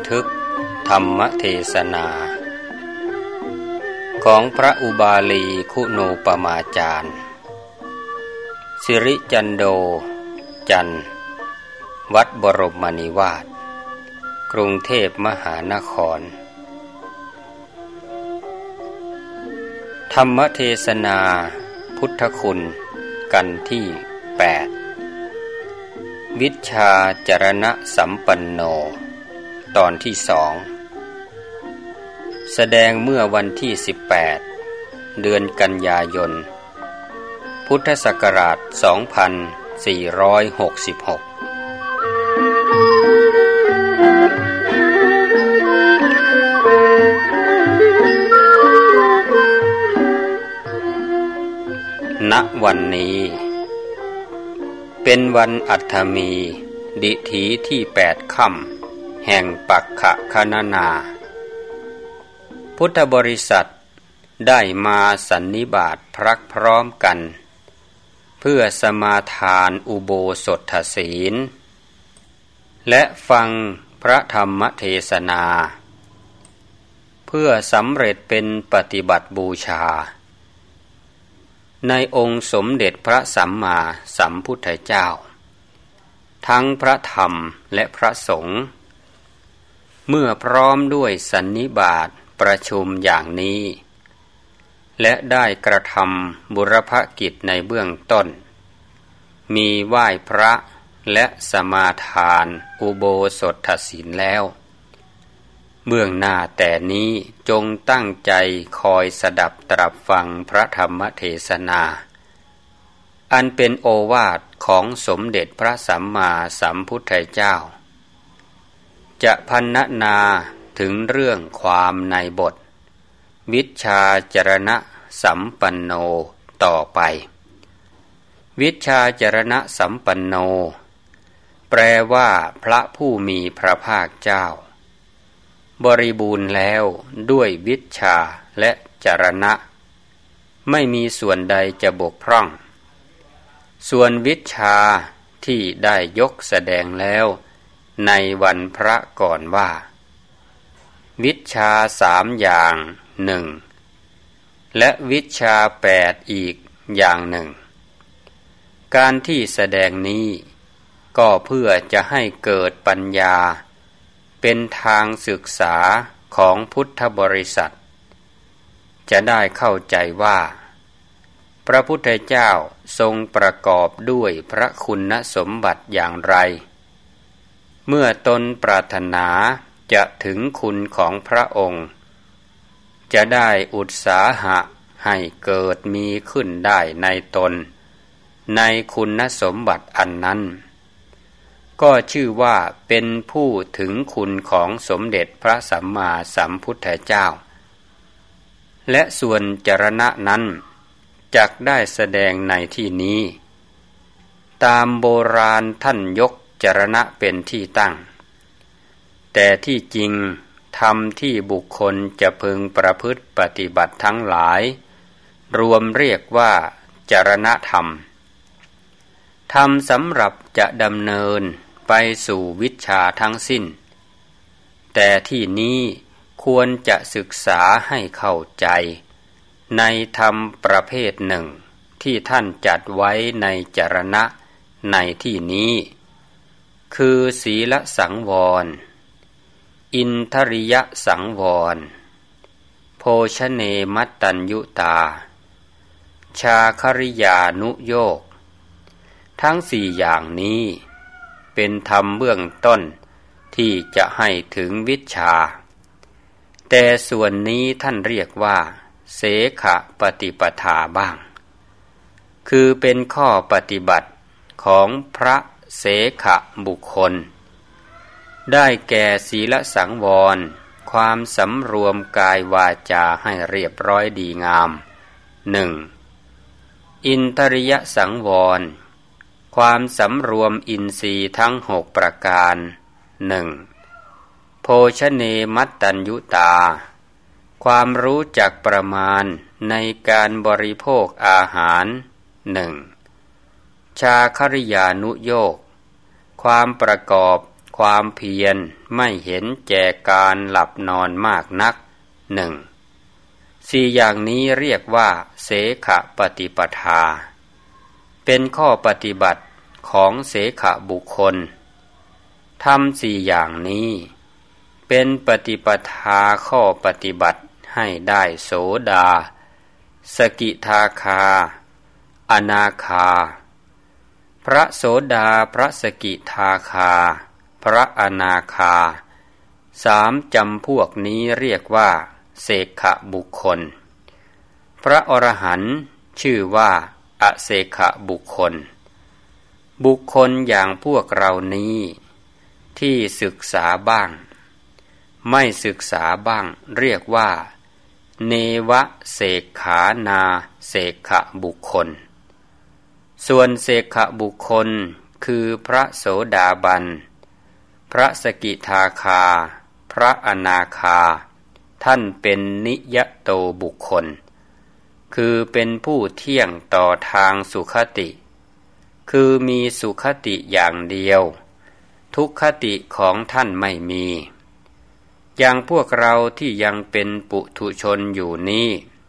ทึกธรรมเทศนาของพระอุบาลีคุณูปมาจารย์สิริจันโดจันทร์วัดบรมนิวาสกรุงเทพมหานครธรรมเทศนาพุทธคุณกันที่8วิชชาจรณะสัมปันโนตอนที่2แสดงเมื่อวันที่18เดือนกันยายนพุทธศักราช2466ณวันนี้เป็นวันอัฏฐมีดิถีที่8ค่ำแห่งปักขะคณนาพุทธบริษัทได้มาสันนิบาตพรักพร้อมกันเพื่อสมาทานอุโบสถศีลและฟังพระธรรมเทศนาเพื่อสำเร็จเป็นปฏิบัติบูชาในองค์สมเด็จพระสัมมาสัมพุทธเจ้าทั้งพระธรรมและพระสงฆ์เมื่อพร้อมด้วยสันนิบาตประชุมอย่างนี้และได้กระทำบุรพกิจในเบื้องต้นมีไหว้พระและสมาทานอุโบสถศีลแล้วเบื้องหน้าแต่นี้จงตั้งใจคอยสดับตรับฟังพระธรรมเทศนาอันเป็นโอวาทของสมเด็จพระสัมมาสัมพุทธเจ้าจะพรรณนาถึงเรื่องความในบทวิชชาจรณะสัมปันโนต่อไปวิชชาจรณะสัมปันโนแปลว่าพระผู้มีพระภาคเจ้าบริบูรณ์แล้วด้วยวิชชาและจรณะไม่มีส่วนใดจะบกพร่องส่วนวิชชาที่ได้ยกแสดงแล้วในวันพระก่อนว่าวิชชา3อย่าง1และวิชชา8อีกอย่างหนึ่งการที่แสดงนี้ก็เพื่อจะให้เกิดปัญญาเป็นทางศึกษาของพุทธบริษัทจะได้เข้าใจว่าพระพุทธเจ้าทรงประกอบด้วยพระคุณสมบัติอย่างไรเมื่อตนปรารถนาจะถึงคุณของพระองค์จะได้อุตสาหะให้เกิดมีขึ้นได้ในตนในคุณสมบัติอันนั้นก็ชื่อว่าเป็นผู้ถึงคุณของสมเด็จพระสัมมาสัมพุทธเจ้าและส่วนจรณะนั้นจักได้แสดงในที่นี้ตามโบราณท่านยกจรณะเป็นที่ตั้งแต่ที่จริงธรรมที่บุคคลจะพึงประพฤติปฏิบัติทั้งหลายรวมเรียกว่าจรณธรรมธรรมสำหรับจะดำเนินไปสู่วิชชาทั้งสิ้นแต่ที่นี้ควรจะศึกษาให้เข้าใจในธรรมประเภทหนึ่งที่ท่านจัดไว้ในจรณะในที่นี้คือศีลสังวรอินทริยสังวรโภชเนมัตตัญญุตาชาคริยานุโยคทั้ง4อย่างนี้เป็นธรรมเบื้องต้นที่จะให้ถึงวิชชาแต่ส่วนนี้ท่านเรียกว่าเสขปฏิปทาบ้างคือเป็นข้อปฏิบัติของพระเสขบุคคลได้แก่ศีลสังวรความสำรวมกายวาจาให้เรียบร้อยดีงาม1อินทริยสังวรความสำรวมอินทรีย์ทั้ง6ประการ1โภชเนมัตตัญญุตาความรู้จักประมาณในการบริโภคอาหาร1ชาคริยานุโยคความประกอบความเพียรไม่เห็นแก่การหลับนอนมากนัก 4 อย่างนี้เรียกว่าเสขปฏิปทาเป็นข้อปฏิบัติของเสขบุคคลทำ4 อย่างนี้เป็นปฏิปทาข้อปฏิบัติให้ได้โสดาสกิทาคาอนาคาพระโสดาพระสกิทาคาพระอนาคา3 จำพวกนี้เรียกว่าเสขบุคคลพระอรหันต์ชื่อว่าอเสขบุคคลบุคคลอย่างพวกเรานี้ที่ศึกษาบ้างไม่ศึกษาบ้างเรียกว่าเนวเสกขานาเสขบุคคลส่วนเสขบุคคลคือพระโสดาบันพระสกิทาคาพระอนาคาท่านเป็นนิยโตบุคคลคือเป็นผู้เที่ยงต่อทางสุคติคือมีสุคติอย่างเดียวทุกขติของท่านไม่มีอย่างพวกเราที่ยังเป็นปุถุชนอยู่นี้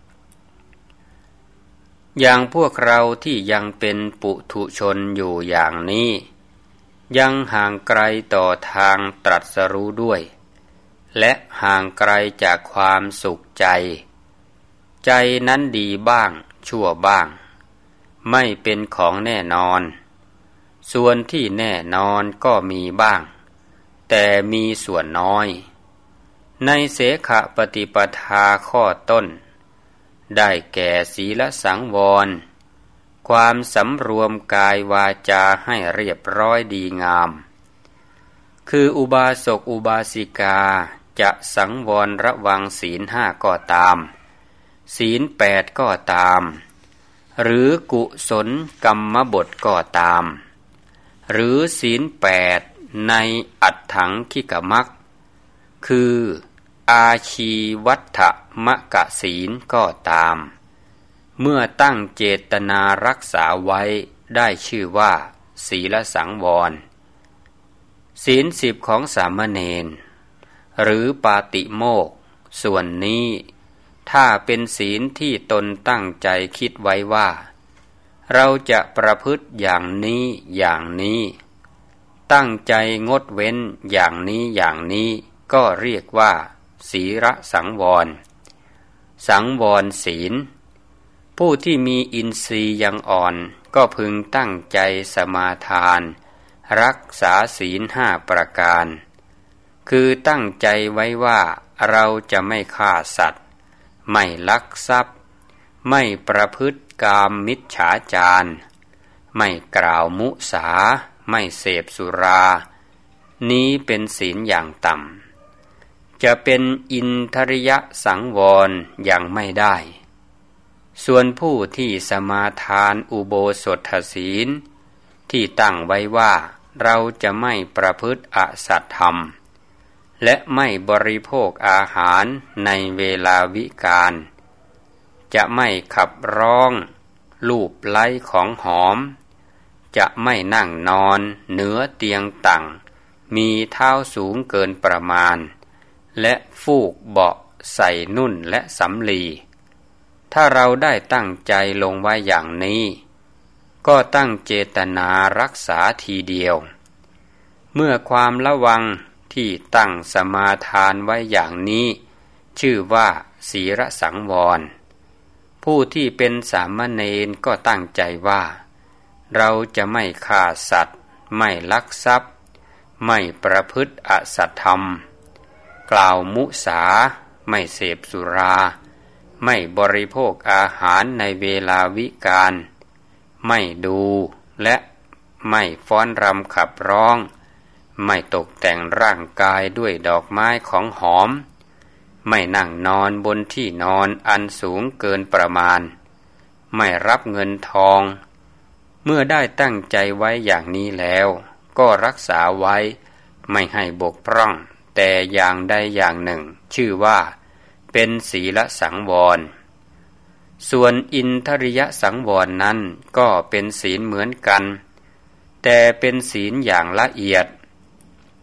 อย่างพวกเราที่ยังเป็นปุถุชนอยู่อย่างนี้ยังห่างไกลต่อทางตรัสรู้ด้วยและห่างไกลจากความสุขใจใจนั้นดีบ้างชั่วบ้างไม่เป็นของแน่นอนส่วนที่แน่นอนก็มีบ้างแต่มีส่วนน้อยในเสขปฏิปทาข้อต้นได้แก่ศีลสังวรความสำรวมกายวาจาให้เรียบร้อยดีงามคืออุบาสกอุบาสิกาจะสังวรระวังศีล 5ก็ตามศีล 8ก็ตามหรือกุศลกรรมบทก็ตามหรือศีล 8ในอัตถังคิกมัคคืออาชีวัฏฐมกศีลก็ตามเมื่อตั้งเจตนารักษาไว้ได้ชื่อว่าศีลสังวรศีล 10ของสามเณรหรือปาติโมกข์ส่วนนี้ถ้าเป็นศีลที่ตนตั้งใจคิดไว้ว่าเราจะประพฤติอย่างนี้อย่างนี้ตั้งใจงดเว้นอย่างนี้อย่างนี้ก็เรียกว่าศีลสังวรสังวรศีลผู้ที่มีอินทรีย์ยังอ่อนก็พึงตั้งใจสมาทานรักษาศีล 5ประการคือตั้งใจไว้ว่าเราจะไม่ฆ่าสัตว์ไม่ลักทรัพย์ไม่ประพฤติกามมิจฉาจารไม่กล่าวมุสาไม่เสพสุรานี้เป็นศีลอย่างต่ำจะเป็นอินทริยสังวรยังไม่ได้ส่วนผู้ที่สมาทานอุโบสถศีลที่ตั้งไว้ว่าเราจะไม่ประพฤติอสัตธรรมและไม่บริโภคอาหารในเวลาวิกาลจะไม่ขับร้องลูบไล้ของหอมจะไม่นั่งนอนเหนือเตียงต่ำมีเท้าสูงเกินประมาณและฟูกเบาะใส่นุ่นและสำลีถ้าเราได้ตั้งใจลงไว้อย่างนี้ก็ตั้งเจตนารักษาทีเดียวเมื่อความระวังที่ตั้งสมาทานไว้อย่างนี้ชื่อว่าศีลสังวรผู้ที่เป็นสามเณรก็ตั้งใจว่าเราจะไม่ฆ่าสัตว์ไม่ลักทรัพย์ไม่ประพฤติอสัตธรรมกล่าวมุสาไม่เสพสุราไม่บริโภคอาหารในเวลาวิกาลไม่ดูและไม่ฟ้อนรำขับร้องไม่ตกแต่งร่างกายด้วยดอกไม้ของหอมไม่นั่งนอนบนที่นอนอันสูงเกินประมาณไม่รับเงินทองเมื่อได้ตั้งใจไว้อย่างนี้แล้วก็รักษาไว้ไม่ให้บกพร่องแต่อย่างใดอย่างหนึ่งชื่อว่าเป็นศีลสังวรส่วนอินทริยสังวรนั้นก็เป็นศีลเหมือนกันแต่เป็นศีลอย่างละเอียด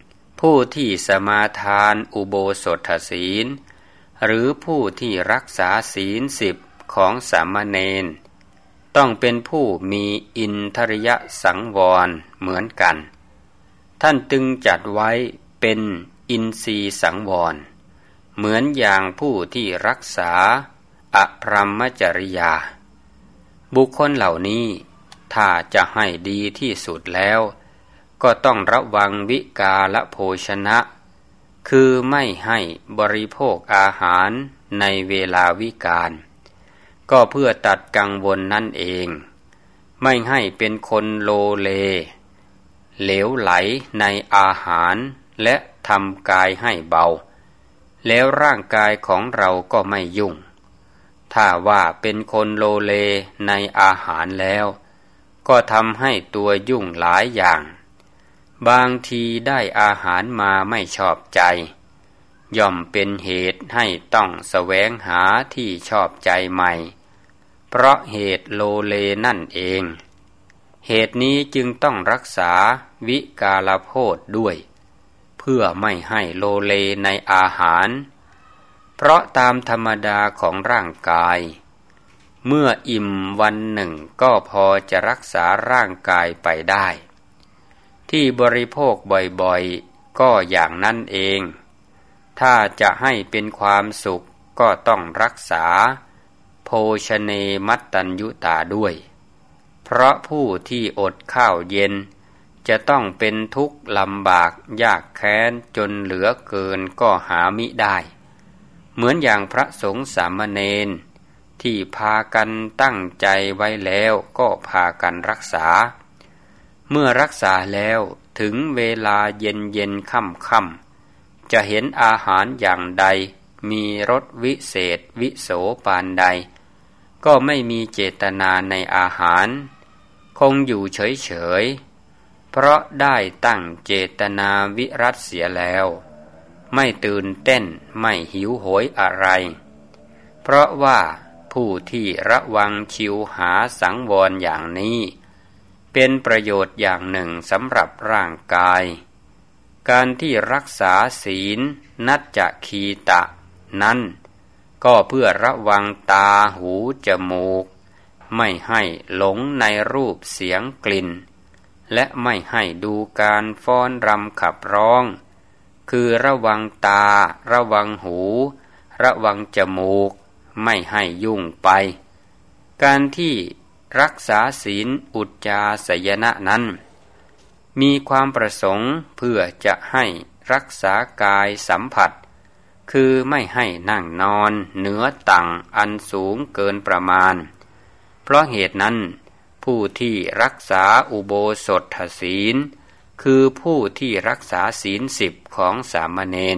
ผู้ที่สมาทานอุโบสถศีลหรือผู้ที่รักษาศีล10ของสามเณรต้องเป็นผู้มีอินทริยสังวรเหมือนกันท่านจึงจัดไว้เป็นอินทรีย์สังวรเหมือนอย่างผู้ที่รักษาอพรหมจริยาบุคคลเหล่านี้ถ้าจะให้ดีที่สุดแล้วก็ต้องระวังวิกาลโภชนะคือไม่ให้บริโภคอาหารในเวลาวิกาลก็เพื่อตัดกังวลนั่นเองไม่ให้เป็นคนโลเลเหลวไหลในอาหารและทำกายให้เบาแล้วร่างกายของเราก็ไม่ยุ่งถ้าว่าเป็นคนโลเลในอาหารแล้วก็ทำให้ตัวยุ่งหลายอย่างบางทีได้อาหารมาไม่ชอบใจย่อมเป็นเหตุให้ต้องแสวงหาที่ชอบใจใหม่เพราะเหตุโลเลนั่นเองเหตุนี้จึงต้องรักษาวิกาลโภชด้วยเพื่อไม่ให้โลเลในอาหารเพราะตามธรรมดาของร่างกายเมื่ออิ่มวันหนึ่งก็พอจะรักษาร่างกายไปได้ที่บริโภคบ่อยๆก็อย่างนั้นเองถ้าจะให้เป็นความสุขก็ต้องรักษาโภชเนมัตตัญญุตาด้วยเพราะผู้ที่อดข้าวเย็นจะต้องเป็นทุกข์ลำบากยากแค้นจนเหลือเกินก็หามิได้เหมือนอย่างพระสงฆ์สามเณรที่พากันตั้งใจไว้แล้วก็พากันรักษาเมื่อรักษาแล้วถึงเวลาเย็นค่ำจะเห็นอาหารอย่างใดมีรสวิเศษวิโสปานใดก็ไม่มีเจตนาในอาหารคงอยู่เฉยๆเพราะได้ตั้งเจตนาวิรัติเสียแล้วไม่ตื่นเต้นไม่หิวโหยอะไรเพราะว่าผู้ที่ระวังชิวหาสังวรอย่างนี้เป็นประโยชน์อย่างหนึ่งสำหรับร่างกายการที่รักษาศีลนัจจคีตะนั้นก็เพื่อระวังตาหูจมูกไม่ให้หลงในรูปเสียงกลิ่นและไม่ให้ดูการฟ้อนรำขับร้องคือระวังตาระวังหูระวังจมูกไม่ให้ยุ่งไปการที่รักษาศีลอุจจาสยนะนั้นมีความประสงค์เพื่อจะให้รักษากายสัมผัสคือไม่ให้นั่งนอนเหนือต่ำอันสูงเกินประมาณเพราะเหตุนั้นผู้ที่รักษาอุโบสถศีลคือผู้ที่รักษาศีล10ของสามเณร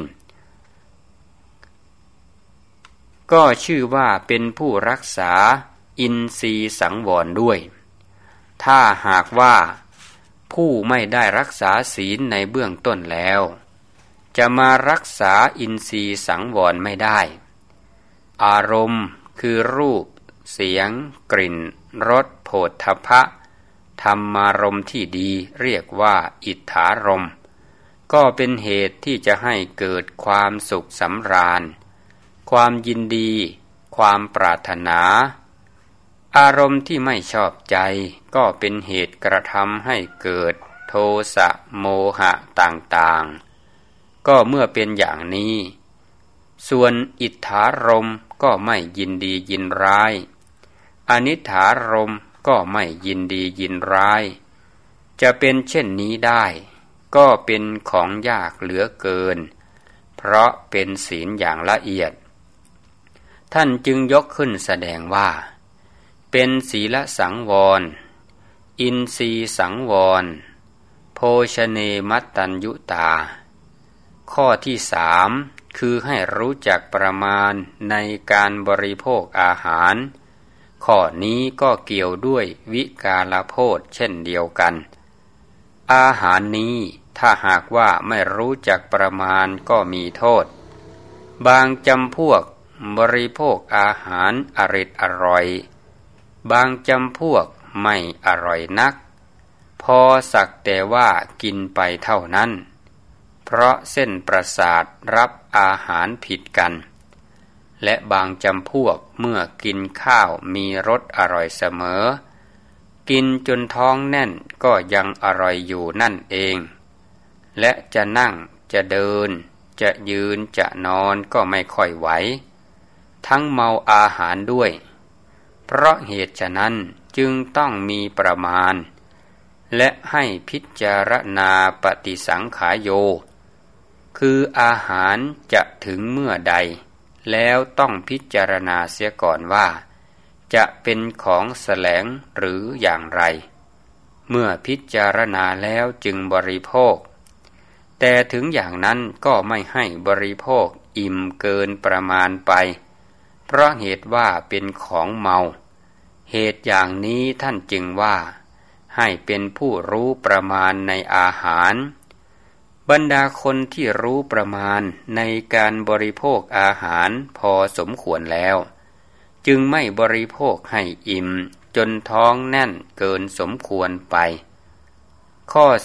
ก็ชื่อว่าเป็นผู้รักษาอินทรีย์สังวรด้วยถ้าหากว่าผู้ไม่ได้รักษาศีลในเบื้องต้นแล้วจะมารักษาอินทรีย์สังวรไม่ได้อารมณ์คือรูปเสียงกลิ่นรสโผฏฐัพพะธรรมารมณ์ที่ดีเรียกว่าอิทธารมณ์ก็เป็นเหตุที่จะให้เกิดความสุขสำราญความยินดีความปรารถนาอารมณ์ที่ไม่ชอบใจก็เป็นเหตุกระทำให้เกิดโทสะโมหะต่างๆก็เมื่อเป็นอย่างนี้ส่วนอิทธารมณ์ก็ไม่ยินดียินร้ายอนิทธารมณ์ก็ไม่ยินดียินร้ายจะเป็นเช่นนี้ได้ก็เป็นของยากเหลือเกินเพราะเป็นศีลอย่างละเอียดท่านจึงยกขึ้นแสดงว่าเป็นศีลสังวรอินทรีย์สังวรโภชเนมัตตัญญุตาข้อที่3คือให้รู้จักประมาณในการบริโภคอาหารข้อนี้ก็เกี่ยวด้วยวิกาลโภชเช่นเดียวกันอาหารนี้ถ้าหากว่าไม่รู้จักประมาณก็มีโทษบางจำพวกบริโภคอาหารอร่อยบางจำพวกไม่อร่อยนักพอสักแต่ว่ากินไปเท่านั้นเพราะเส้นประสาทรับอาหารผิดกันและบางจำพวกเมื่อกินข้าวมีรสอร่อยเสมอกินจนท้องแน่นก็ยังอร่อยอยู่นั่นเองและจะนั่งจะเดินจะยืนจะนอนก็ไม่ค่อยไหวทั้งเมาอาหารด้วยเพราะเหตุฉะนั้นจึงต้องมีประมาณและให้พิจารณาปฏิสังขายโยคืออาหารจะถึงเมื่อใดแล้วต้องพิจารณาเสียก่อนว่าจะเป็นของแสลงหรืออย่างไรเมื่อพิจารณาแล้วจึงบริโภคแต่ถึงอย่างนั้นก็ไม่ให้บริโภคอิ่มเกินประมาณไปเพราะเหตุว่าเป็นของเมาเหตุอย่างนี้ท่านจึงว่าให้เป็นผู้รู้ประมาณในอาหารบรรดาคนที่รู้ประมาณในการบริโภคอาหารพอสมควรแล้วจึงไม่บริโภคให้อิ่มจนท้องแน่นเกินสมควรไปข้อ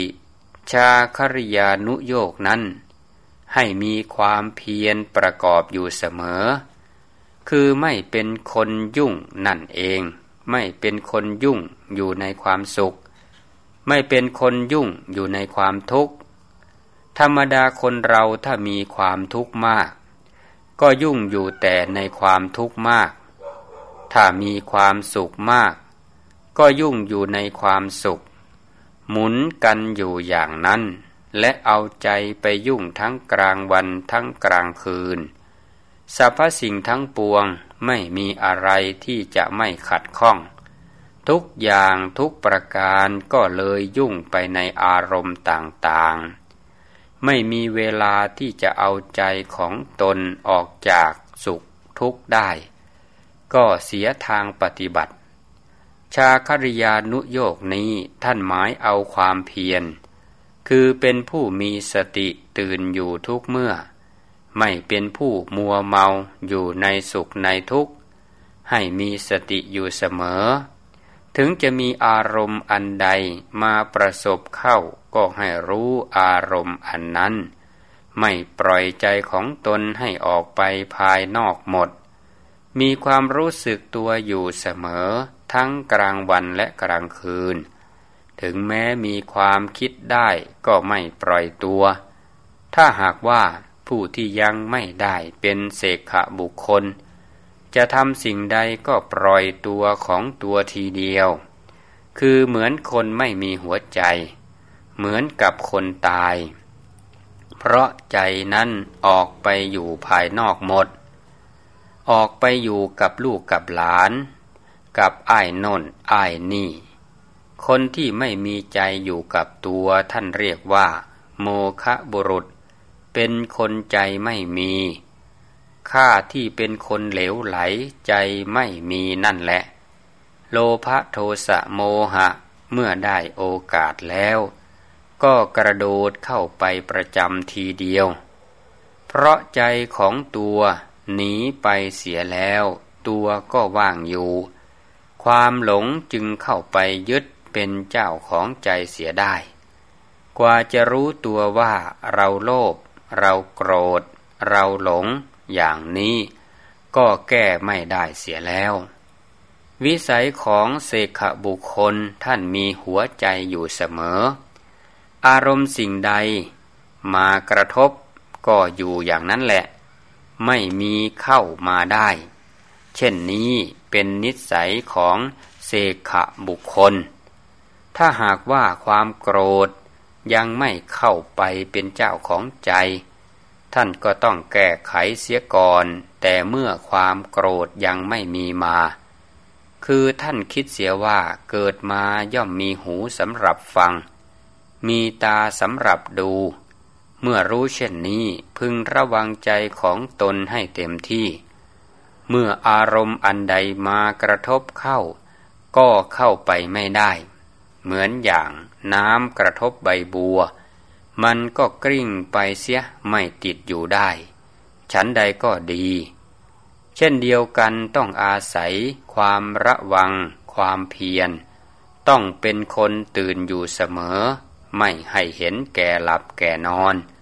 4 ชาคริยานุโยคนั้นให้มีความเพียรประกอบอยู่เสมอคือไม่เป็นคนยุ่งนั่นเองไม่เป็นคนยุ่งอยู่ในความสุขไม่เป็นคนยุ่งอยู่ในความทุกข์ธรรมดาคนเราถ้ามีความทุกข์มากก็ยุ่งอยู่แต่ในความทุกข์มากถ้ามีความสุขมากก็ยุ่งอยู่ในความสุขหมุนกันอยู่อย่างนั้นและเอาใจไปยุ่งทั้งกลางวันทั้งกลางคืนสรรพสิ่งทั้งปวงไม่มีอะไรที่จะไม่ขัดข้องทุกอย่างทุกประการก็เลยยุ่งไปในอารมณ์ต่างๆไม่มีเวลาที่จะเอาใจของตนออกจากสุขทุกข์ได้ก็เสียทางปฏิบัติชาคริยานุโยคนี้ท่านหมายเอาความเพียรคือเป็นผู้มีสติตื่นอยู่ทุกเมื่อไม่เป็นผู้มัวเมาอยู่ในสุขในทุกข์ให้มีสติอยู่เสมอถึงจะมีอารมณ์อันใดมาประสบเข้าก็ให้รู้อารมณ์อันนั้นไม่ปล่อยใจของตนให้ออกไปภายนอกหมดมีความรู้สึกตัวอยู่เสมอทั้งกลางวันและกลางคืนถึงแม้มีความคิดได้ก็ไม่ปล่อยตัวถ้าหากว่าผู้ที่ยังไม่ได้เป็นเสขบุคคลจะทำสิ่งใดก็ปล่อยตัวของตัวทีเดียวคือเหมือนคนไม่มีหัวใจเหมือนกับคนตายเพราะใจนั้นออกไปอยู่ภายนอกหมดออกไปอยู่กับลูกกับหลานกับอ้ายโน่นอ้ายนี่คนที่ไม่มีใจอยู่กับตัวท่านเรียกว่าโมฆะบุรุษเป็นคนใจไม่มีข้าที่เป็นคนเหลวไหลใจไม่มีนั่นแหละโลภะโทสะโมหะเมื่อได้โอกาสแล้วก็กระโดดเข้าไปประจำทีเดียวเพราะใจของตัวหนีไปเสียแล้วตัวก็ว่างอยู่ความหลงจึงเข้าไปยึดเป็นเจ้าของใจเสียได้กว่าจะรู้ตัวว่าเราโลภเราโกรธเราหลงอย่างนี้ก็แก้ไม่ได้เสียแล้ววิสัยของเสขบุคคลท่านมีหัวใจอยู่เสมออารมณ์สิ่งใดมากระทบก็อยู่อย่างนั้นแหละไม่มีเข้ามาได้เช่นนี้เป็นนิสัยของเสขบุคคลถ้าหากว่าความโกรธยังไม่เข้าไปเป็นเจ้าของใจท่านก็ต้องแก้ไขเสียก่อนแต่เมื่อความโกรธยังไม่มีมาคือท่านคิดเสียว่าเกิดมาย่อมมีหูสำหรับฟังมีตาสำหรับดูเมื่อรู้เช่นนี้พึงระวังใจของตนให้เต็มที่เมื่ออารมณ์อันใดมากระทบเข้าก็เข้าไปไม่ได้เหมือนอย่างน้ำกระทบใบบัวมันก็กลิ้งไปเสียไม่ติดอยู่ได้ฉันใดก็ดีเช่นเดียวกันต้องอาศัยความระวังความเพียรต้องเป็นคนตื่นอยู่เสมอไม่ให้เห็นแก่หลับแก่นอน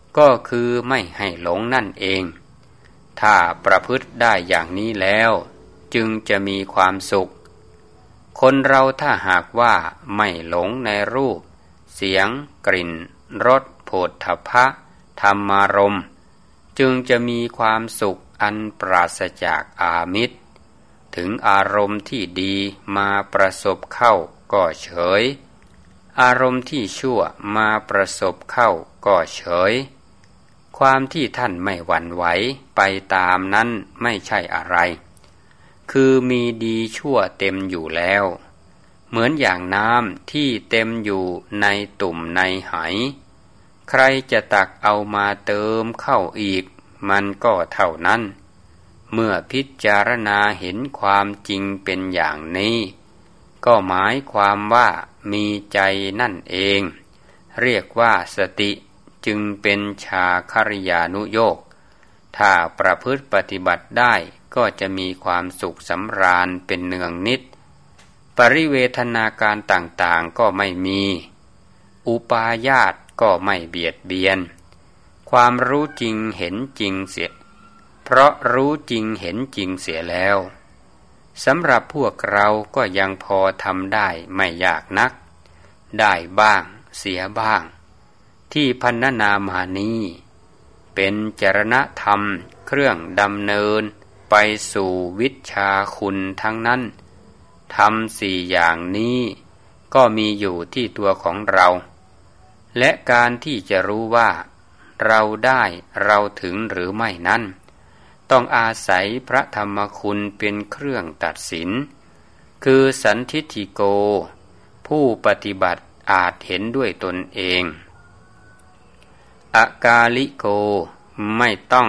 ก็คือไม่ให้หลงนั่นเองถ้าประพฤติได้อย่างนี้แล้วจึงจะมีความสุขคนเราถ้าหากว่าไม่หลงในรูปเสียงกลิ่นรสโผฏฐัพพะธรรมารมณ์จึงจะมีความสุขอันปราศจากอามิตรถึงอารมณ์ที่ดีมาประสบเข้าก็เฉยอารมณ์ที่ชั่วมาประสบเข้าก็เฉยความที่ท่านไม่หวั่นไหวไปตามนั้นไม่ใช่อะไรคือมีดีชั่วเต็มอยู่แล้วเหมือนอย่างน้ำที่เต็มอยู่ในตุ่มในไหใครจะตักเอามาเติมเข้าอีกมันก็เท่านั้นเมื่อพิจารณาเห็นความจริงเป็นอย่างนี้ก็หมายความว่ามีใจนั่นเองเรียกว่าสติจึงเป็นชาคริยานุโยคถ้าประพฤติปฏิบัติได้ก็จะมีความสุขสำราญเป็นเนืองนิดปริเวทนาการต่างๆก็ไม่มีอุปาญาตก็ไม่เบียดเบียนความรู้จริงเห็นจริงเสียเพราะรู้จริงเห็นจริงเสียแล้วสำหรับพวกเราก็ยังพอทำได้ไม่ยากนักได้บ้างเสียบ้างที่พรรณนามานี้เป็นจรณธรรมเครื่องดำเนินไปสู่วิชชาคุณทั้งนั้นธรรมสี่อย่างนี้ก็มีอยู่ที่ตัวของเราและการที่จะรู้ว่าเราได้เราถึงหรือไม่นั้นต้องอาศัยพระธรรมคุณเป็นเครื่องตัดสินคือสันทิฏฐิโกผู้ปฏิบัติอาจเห็นด้วยตนเองอากาลิโกไม่ต้อง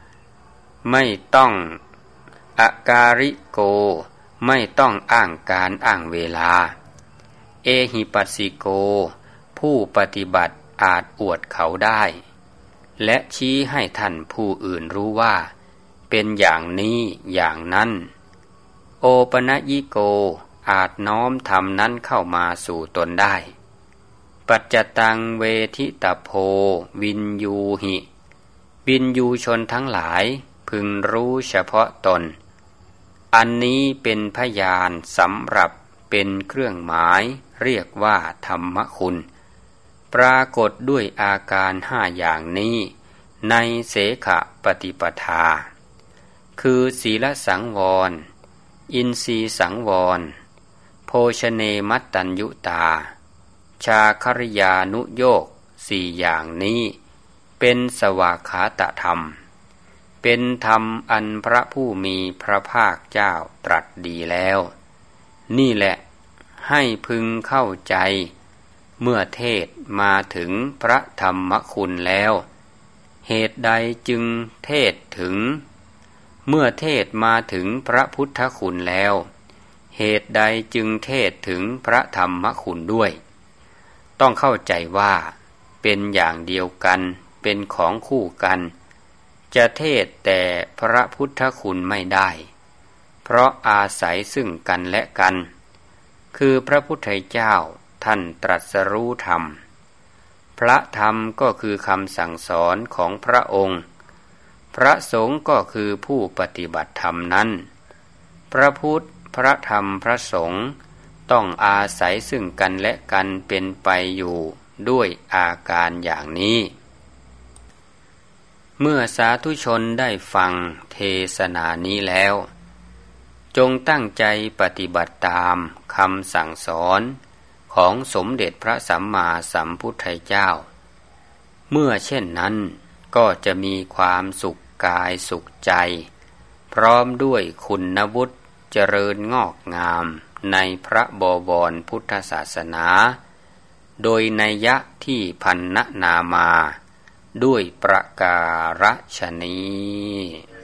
อากาลิโกไม่ต้องอ้างการอ้างเวลาเอหิปัสสิโกผู้ปฏิบัติอาจอวดเขาได้และชี้ให้ท่านผู้อื่นรู้ว่าเป็นอย่างนี้อย่างนั้นโอปนยิโกอาจน้อมธรรมนั้นเข้ามาสู่ตนได้ปัจจตังเวทิตโพวินยูหิวินยูชนทั้งหลายพึงรู้เฉพาะตนอันนี้เป็นพยานสำหรับเป็นเครื่องหมายเรียกว่าธรรมคุณปรากฏด้วยอาการ5อย่างนี้ในเสขปฏิปทาคือศีลสังวรอินทรีย์สังวรโภชเนมัตตัญญุตาชาคริยานุโยค4อย่างนี้เป็นสวากขาตธรรมเป็นธรรมอันพระผู้มีพระภาคเจ้าตรัสดีแล้วนี่แหละให้พึงเข้าใจเมื่อเทศมาถึงพระธรรมคุณแล้วเหตุใดจึงเทศถึงเมื่อเทศมาถึงพระพุทธคุณแล้วเหตุใดจึงเทศถึงพระธรรมคุณด้วยต้องเข้าใจว่าเป็นอย่างเดียวกันเป็นของคู่กันจะเทศแต่พระพุทธคุณไม่ได้เพราะอาศัยซึ่งกันและกันคือพระพุทธเจ้าท่านตรัสรู้ธรรมพระธรรมก็คือคำสั่งสอนของพระองค์พระสงฆ์ก็คือผู้ปฏิบัติธรรมนั้นพระพุทธพระธรรมพระสงฆ์ต้องอาศัยซึ่งกันและกันเป็นไปอยู่ด้วยอาการอย่างนี้เมื่อสาธุชนได้ฟังเทศนานี้แล้วจงตั้งใจปฏิบัติตามคำสั่งสอนของสมเด็จพระสัมมาสัมพุทธเจ้าเมื่อเช่นนั้นก็จะมีความสุขกายสุขใจพร้อมด้วยคุณวุฒิเจริญงอกงามในพระบวรพุทธศาสนาโดยนัยยะที่พรรณนามาด้วยประการฉนี้